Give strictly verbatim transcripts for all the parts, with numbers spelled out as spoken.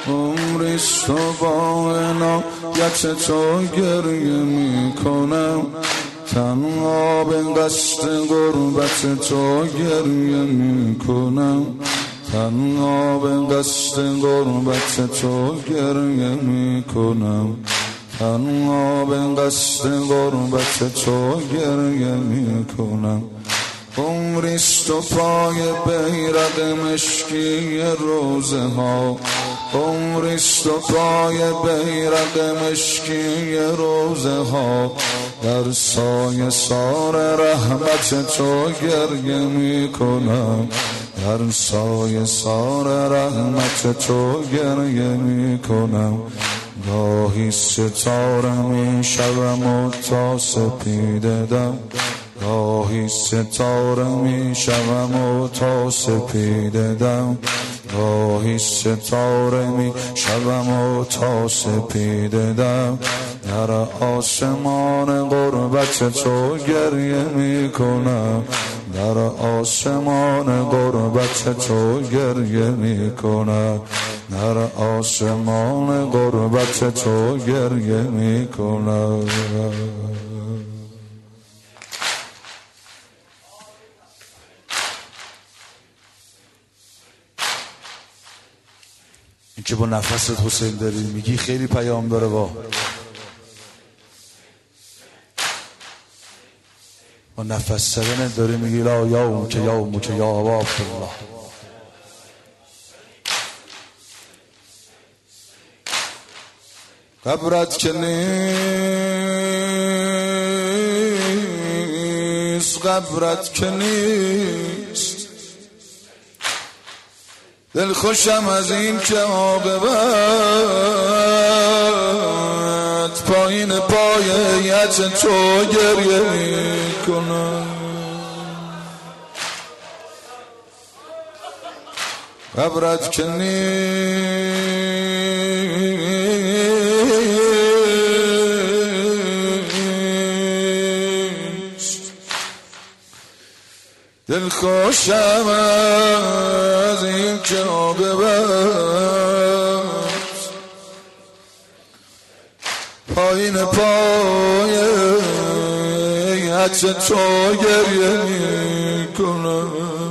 عمریست و با عنایت تو گریه میکنم، تنها به قصد غربت تو گریه میکنم، تنها به قصد غربت تو گریه میکنم، تنها به قصد غربت تو گریه میکنم. عمریست و پای بیرق مشکی روزه ها، عمریست و پای بیرق مشکی روزه ها، در سایه سار رحمت تو گریه میکنم، در سایه سار رحمت تو گریه میکنم. گاهی ستاره میشوم و تا سپیده دم، گاهی ستاره میشوم و تا سپیده دم، گاهی ستاره میشوم و تا سپیده دم، در آسمان غربت تو گریه میکنم، در آسمان غربت تو گریه میکنم، در آسمان غربت تو گریه میکنم. این که با نفست حسین داری میگی خیلی پیام داره. با با نفس زدن داری میگی لا یوم که یوم که یا ابا عبدالله. قبرت که نیست، قبرت که نیست، دل خوشم از این که عاقبت پایین پایت تو گریه میکنم. قبرت که نیست، دل خوشم از این که عاقبت پایین پایت تو گریه میکنم.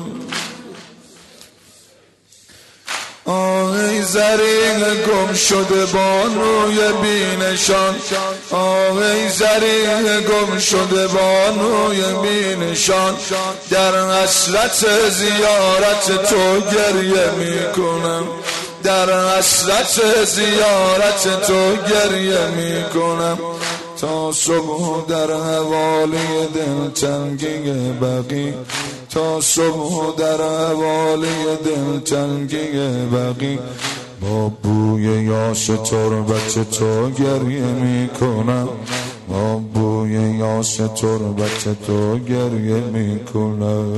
آهی زرین گم شده بانوی بینشان، آهی زرین گم شده بانوی بینشان، در حسرت زیارت تو گریه میکنم، در حسرت زیارت تو گریه میکنم. تا صبح در حوالی دلتنگی بقی، تا صبح در حوالی دلتنگی بقی، با بوی یاس تربت تو گریه میکنم، با بوی یاس تربت تو گریه میکنم.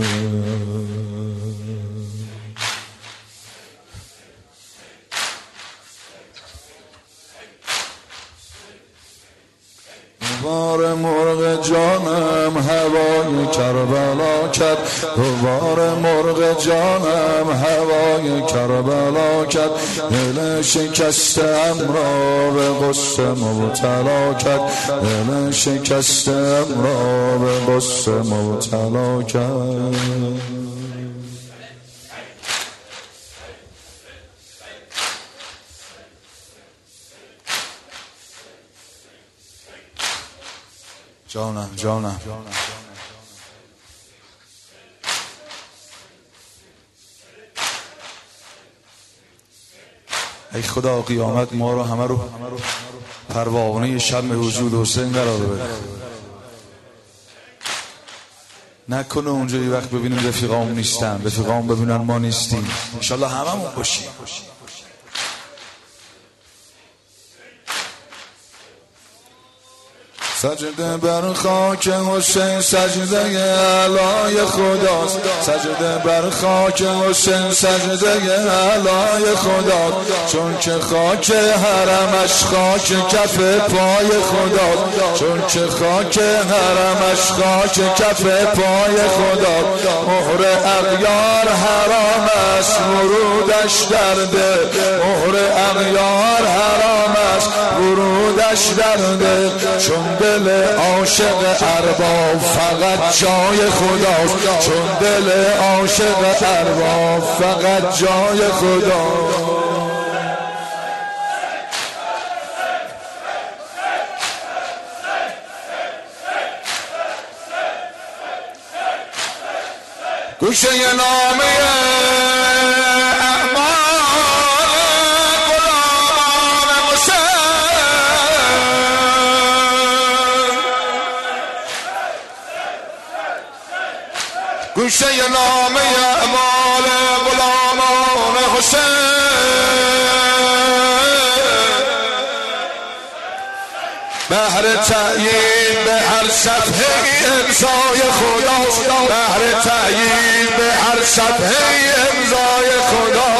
دوباره مرغ جانم هوای کربلا کرد، دوباره مرغ جانم هوای کربلا کرد، دل شکسته‌ام را به غصه مبتلا کرد، دل شکسته‌ام را به غصه مبتلا کرد. جانم جانم ای خدا قیامت ما رو همه رو پروانه شمع وجود حسین قرار بده. نکنه اونجا یه وقت ببینیم رفیقام نیستن، رفیقام ببینن ما نیستیم. انشالله هممون باشیم. سجده بر خاک حسین، سجده علای خداست، سجده بر خاک حسین، سجده علای خداست، چون که خاک حرمش خاک کف پای خداست، چون که خاک حرمش خاک کف پای خداست. مهر اغیار حرام است ورودش در دل، مهر این یار حرام است ورودش در دل، چون دل عاشق ارباب فقط جای خداست، چون دل عاشق ارباب فقط جای خداست. گوشه نامه اعمال غلام حسین، گوشه نامه اعمال غلامان حسین، بهر تعیین به هر صفحه امضای خدا، بهر تعیین به هر صفحه امضای خدا.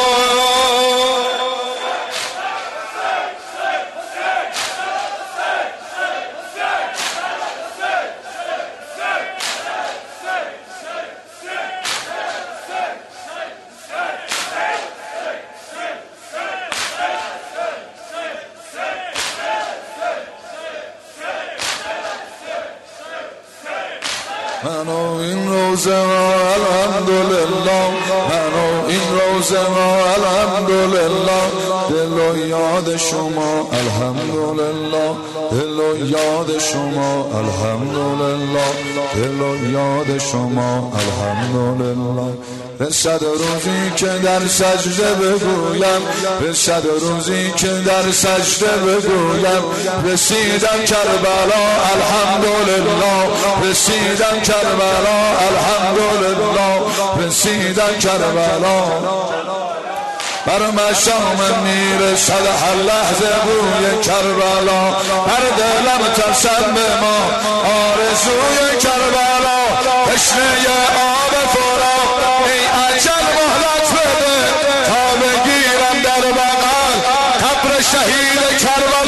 منو این روزه ما الحمدلله، منو این روزه ما الحمدلله، دل و یاد شما الحمدلله، دل و یاد شما الحمدلله، دل و یاد شما الحمدلله. رسد روزی که در سجده بگویم، رسد روزی که در سجده بگویم، رسیدم کربلا الحمدلله، رسیدم کربلا الحمدلله، رسیدم کربلا. بر مشام میرسد هر لحظه بوی کربلا، هر دلم تسل به ما آرزوی کربلا. تشنه آب فرات ای اجل مهلت بده، تا بگیرم در بغل قبر شهید کربلا.